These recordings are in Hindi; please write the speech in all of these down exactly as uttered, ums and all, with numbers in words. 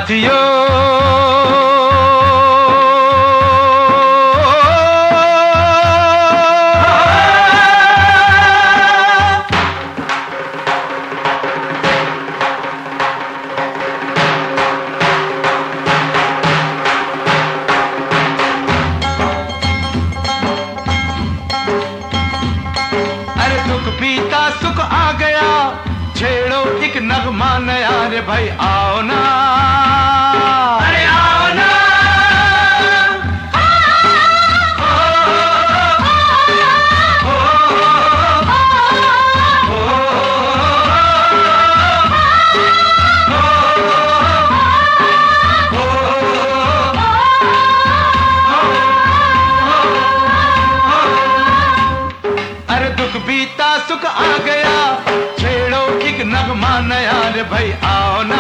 साथियों बीता सुख आ गया, छेड़ो एक नगमा नया रे भाई आओ ना, अरे आओ ना। अरे दुख बीता सुख आ गया, छेड़ो एक नगमा नया रे भाई आओ ना।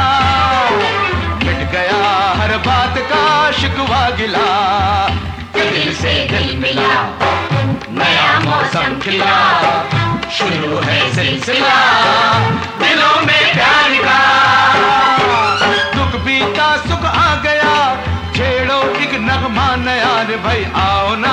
मिट गया हर बात का शिकवा गिला, दिल से दिल मिला, नया मौसम खिला, शुरू है सिलसिला दिलों में प्यार का। दुख बीता सुख आ गया, छेड़ो एक नगमा नया रे भाई आओ ना।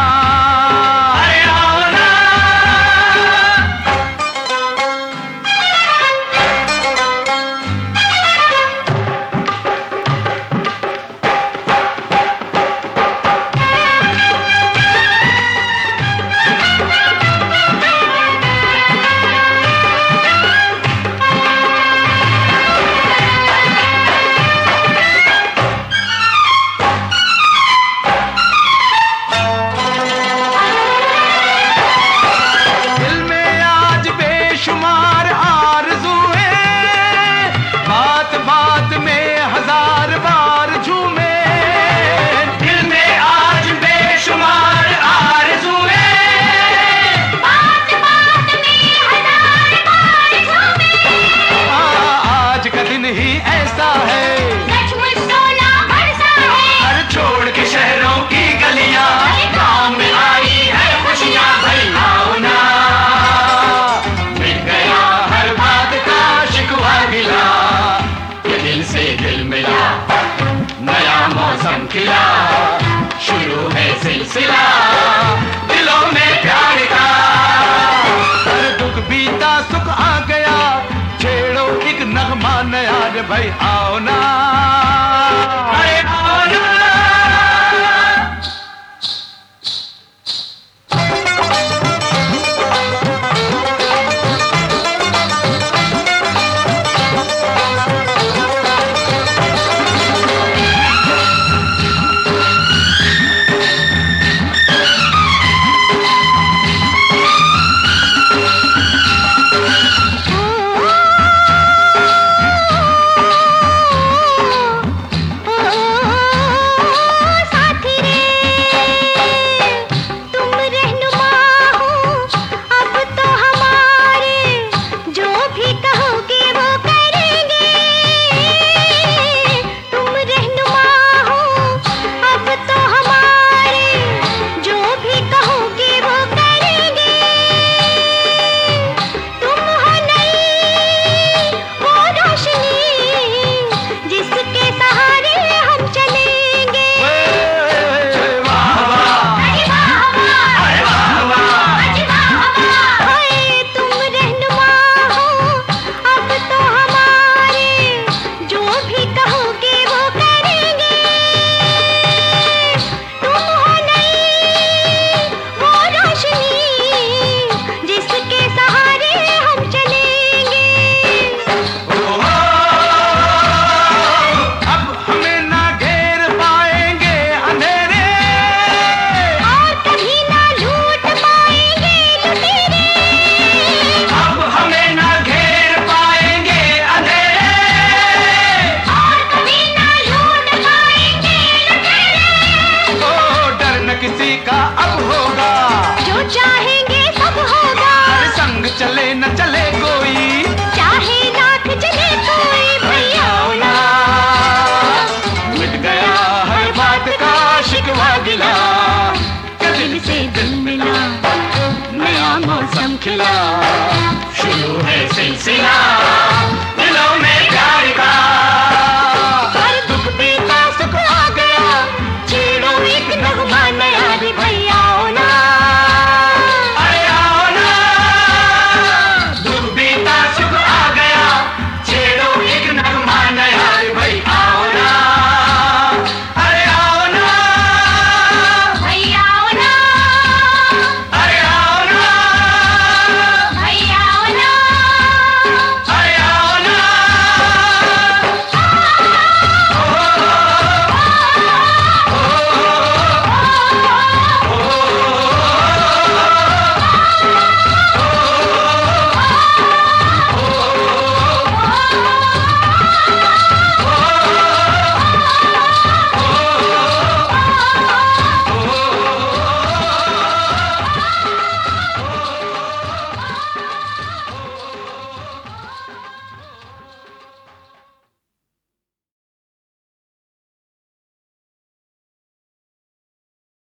खिला, शुरू है सिलसिला दिलों में प्यार का। हर दुख बीता सुख आ गया, छेड़ो एक नगमा नया रे भाई आओ ना, अरे आओ ना। चले न चले कोई, चाहे लाख चले कोई, भैया ना। मिट गया हर बात का शिकवा गिला, दिल से दिल मिला, नया मौसम खिला, शुरू है सिलसिला